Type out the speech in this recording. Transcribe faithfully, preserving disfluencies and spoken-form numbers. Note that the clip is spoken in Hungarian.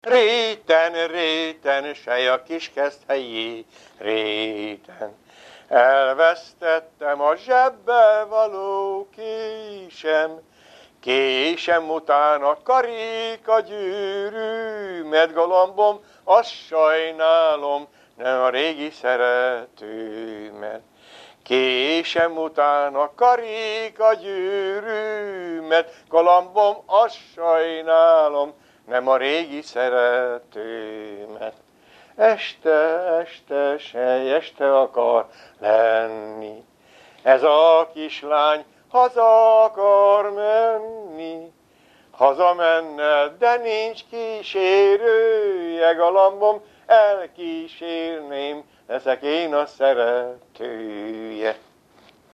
Réten, réten, sej a kiskezt helyé, réten. Elvesztettem a zsebbe való késem, késem után a karika gyűrűmet, galambom, azt sajnálom, nem a régi szeretőmet. Késem után a karika gyűrűmet, galambom, azt sajnálom, nem a régi szeretőmet. Este, este, sej, este akar lenni, ez a kislány haza akar menni. Hazamenne, de nincs kísérője, galambom, elkísérném, leszek én a szeretője.